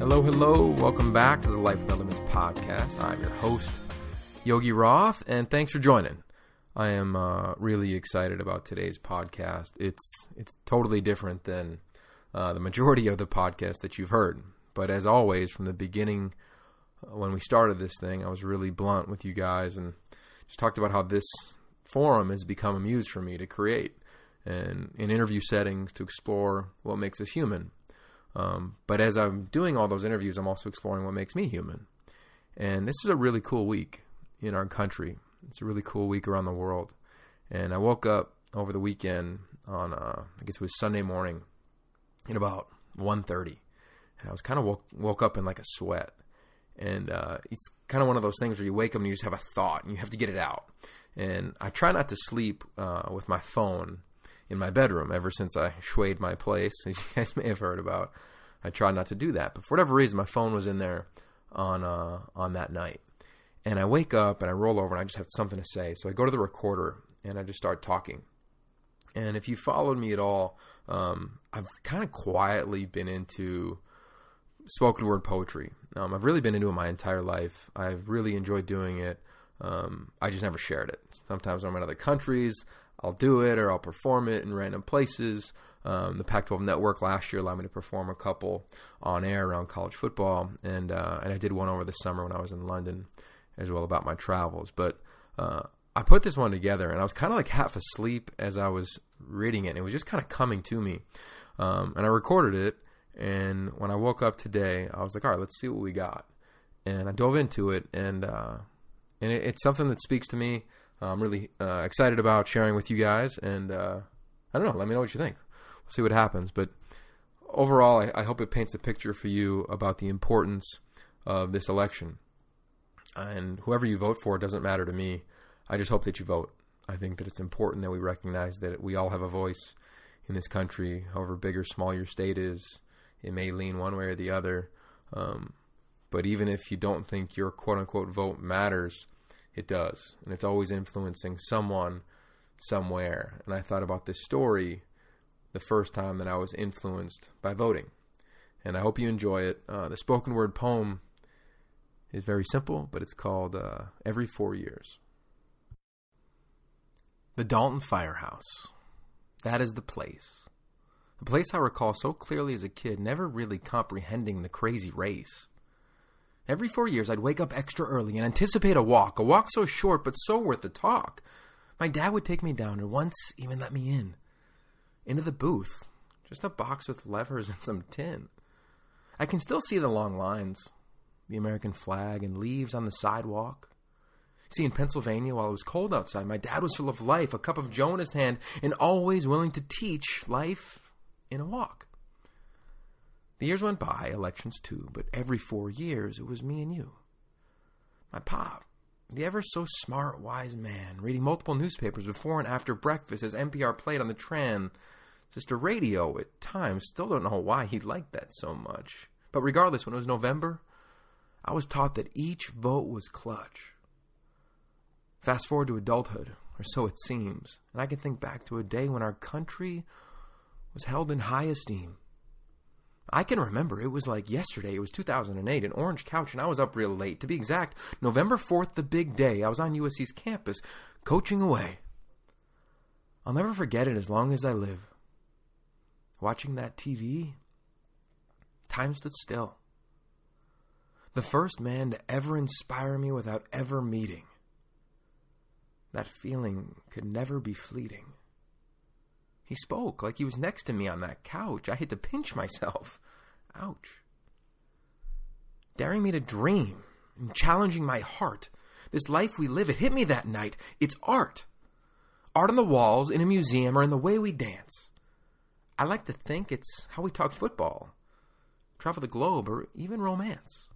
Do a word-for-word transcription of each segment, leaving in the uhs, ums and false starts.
Hello, hello. Welcome back to the Life Without Limits podcast. I'm your host, Yogi Roth, and thanks for joining. I am uh, really excited about today's podcast. It's it's totally different than uh, the majority of the podcasts that you've heard. But as always, from the beginning, uh, when we started this thing, I was really blunt with you guys and just talked about how this forum has become a muse for me to create and in interview settings to explore what makes us human. Um, but as I'm doing all those interviews, I'm also exploring what makes me human. And this is a really cool week in our country. It's a really cool week around the world. And I woke up over the weekend on, uh, I guess it was Sunday morning at about one thirty. And I was kind of woke, woke up in like a sweat. And uh, it's kind of one of those things where you wake up and you just have a thought and you have to get it out. And I try not to sleep uh, with my phone in my bedroom ever since I shwayed my place, as you guys may have heard about. I try not to do that. But for whatever reason, my phone was in there on uh, on that night. And I wake up and I roll over and I just have something to say. So I go to the recorder and I just start talking. And if you followed me at all, um, I've kind of quietly been into spoken word poetry. Um, I've really been into it my entire life. I've really enjoyed doing it. Um, I just never shared it. Sometimes when I'm in other countries, I'll do it or I'll perform it in random places. Um, the Pac twelve Network last year allowed me to perform a couple on air around college football. And, uh, and I did one over the summer when I was in London as well about my travels. But uh, I put this one together and I was kind of like half asleep as I was reading it. And it was just kind of coming to me. Um, and I recorded it. And when I woke up today, I was like, all right, let's see what we got. And I dove into it. And, uh, and it, it's something that speaks to me. I'm really uh, excited about sharing with you guys, and uh, I don't know, let me know what you think. We'll see what happens, but overall, I, I hope it paints a picture for you about the importance of this election. And whoever you vote for, it doesn't matter to me. I just hope that you vote. I think that it's important that we recognize that we all have a voice in this country, however big or small your state is. It may lean one way or the other, um, but even if you don't think your quote-unquote vote matters, it does, and it's always influencing someone somewhere. And I thought about this story the first time that I was influenced by voting, and I hope you enjoy it. Uh, the spoken word poem is very simple, but it's called uh, Every Four Years. The Dalton Firehouse. That is the place. The place I recall so clearly as a kid, never really comprehending the crazy race. Every four years, I'd wake up extra early and anticipate a walk, a walk so short but so worth the talk. My dad would take me down and once even let me in. Into the booth. Just a box with levers and some tin. I can still see the long lines, the American flag and leaves on the sidewalk. See, in Pennsylvania, while it was cold outside, my dad was full of life, a cup of joe in his hand, and always willing to teach life in a walk. The years went by, elections too, but every four years it was me and you. My pop, the ever so smart, wise man, reading multiple newspapers before and after breakfast as N P R played on the transistor radio at times. Still don't know why he liked that so much. But regardless, when it was November, I was taught that each vote was clutch. Fast forward to adulthood, or so it seems, and I can think back to a day when our country was held in high esteem. I can remember it was like yesterday. It was two thousand eight, an orange couch, and I was up real late. To be exact, November fourth, the big day. I was on U S C's campus, coaching away. I'll never forget it as long as I live. Watching that T V, time stood still. The first man to ever inspire me without ever meeting. That feeling could never be fleeting. He spoke like he was next to me on that couch. I had to pinch myself. Ouch. Daring me to dream and challenging my heart. This life we live, it hit me that night. It's art. Art on the walls, in a museum, or in the way we dance. I like to think it's how we talk football, travel the globe, or even romance.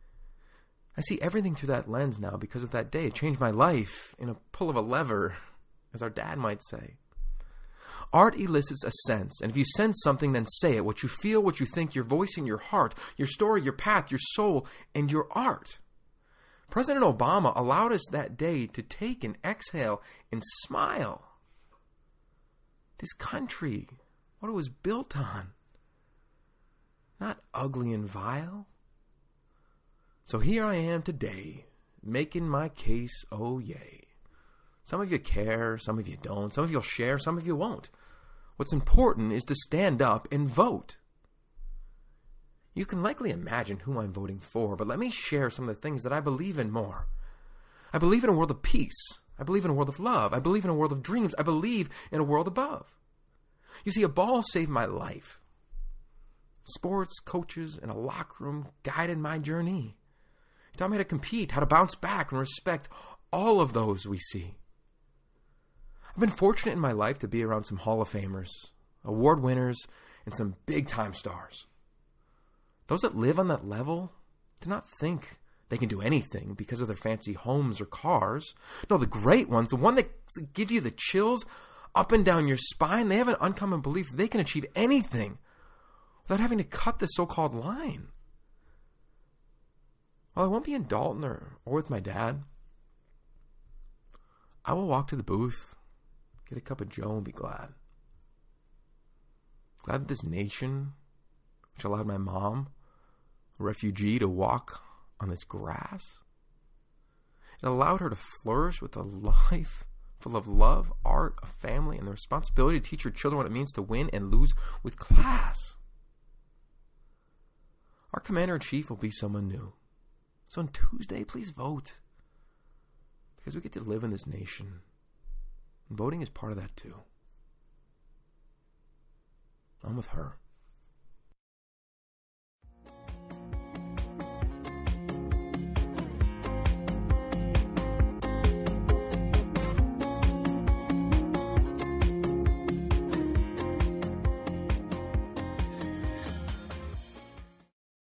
I see everything through that lens now because of that day. It changed my life in a pull of a lever, as our dad might say. Art elicits a sense, and if you sense something, then say it. What you feel, what you think, your voice in your heart, your story, your path, your soul, and your art. President Obama allowed us that day to take an exhale and smile. This country, what it was built on. Not ugly and vile, So here I am today, making my case, oh yay. Some of you care, some of you don't. Some of you will share, some of you won't. What's important is to stand up and vote. You can likely imagine who I'm voting for, but let me share some of the things that I believe in more. I believe in a world of peace. I believe in a world of love. I believe in a world of dreams. I believe in a world above. You see, a ball saved my life. Sports, coaches, and a locker room guided my journey. He taught me how to compete, how to bounce back, and respect all of those we see. I've been fortunate in my life to be around some Hall of Famers, award winners, and some big-time stars. Those that live on that level do not think they can do anything because of their fancy homes or cars. No, the great ones, the one that give you the chills up and down your spine, they have an uncommon belief they can achieve anything without having to cut the so-called line. While I won't be in Dalton or, or with my dad, I will walk to the booth, get a cup of Joe, and be glad. Glad that this nation, which allowed my mom, a refugee, to walk on this grass, it allowed her to flourish with a life full of love, art, a family, and the responsibility to teach her children what it means to win and lose with class. Our commander-in-chief will be someone new. So on Tuesday, please vote. Because we get to live in this nation. And voting is part of that too. I'm with her.